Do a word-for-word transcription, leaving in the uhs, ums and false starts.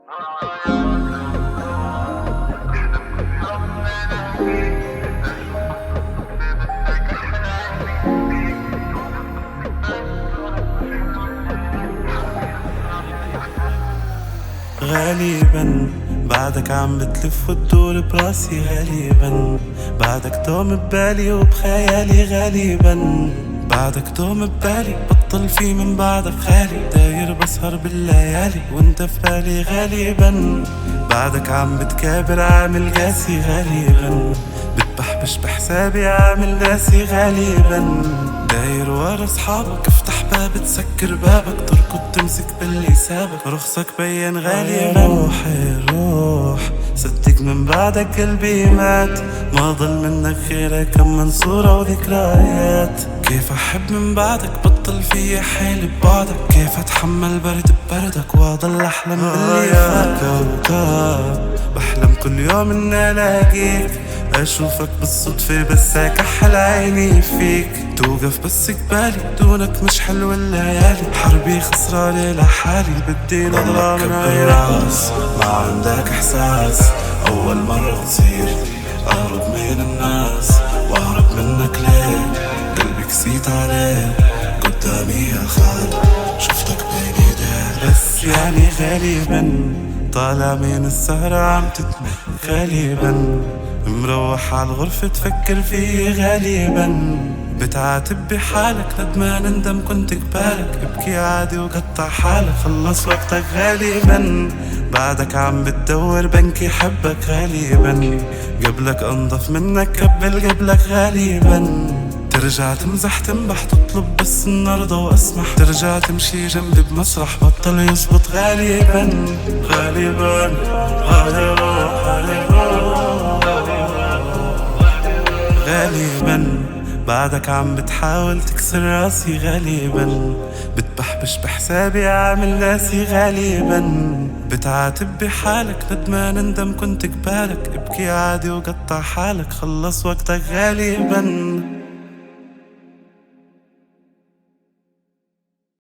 غالبا بعدك عم بتلف وتدور براسي، غالبا بعدك دوم ببالي وبخيالي، غالبا بعدك دوم ببالي بطل في من بعدك خالي، داير بسهر بالليالي وانت في بالي، غالبا بعدك عم بتكابر عامل قاسي، غالبا بتبحبش بحسابي عامل ناسي، غالبا داير ورا اصحابك، افتح باب تسكر بابك، تركض تمسك باللي سابك، رخصك بين غالبا. روحي روح صدق من بعدك قلبي مات، ما ضل منك غير كم من صورة وذكريات، كيف احب من بعدك بطل في حيل ببعدك، كيف اتحمل برد ببردك واضل احلم باللي فات. كوكب بحلم كل يوم اني الاقيك، اشوفك بالصدفة بس اكحل عيني فيك، توقف بس قبالي دونك مش حلو الليالي، حربي خسرانة لحالي بدي نظرة من عيراس، ما عندك احساس اول مرة تصير اهرب من الناس واهرب منك ليه، قلبي كسيت عليه قدامي يا خال، شفتك بين ايديك بس يعني غالبا طالع من السهرة عم تتمه، غالبا مروح عالغرفة تفكر فيه، غالبا بتعاتب بحالك ندمان ندم كنت قبالك، ابكي عادي وقطع حالك خلص وقتك، غالبا بعدك عم بتدور بنك يحبك، غالبا قبلك انضف منك قبل قبلك، غالبا ترجع تمزح تنبح تطلب بس النرضى واسمح، ترجع تمشي جنبي بمسرح بطل يزبط، غالبا غالبا غالبا غالبا بعدك عم بتحاول تكسر راسي، غالبا بتبحبش بحسابي عامل ناسي، غالبا بتعاتب بحالك ندمان ندم كنت قبالك، ابكي عادي وقطع حالك خلص وقتك، غالبا.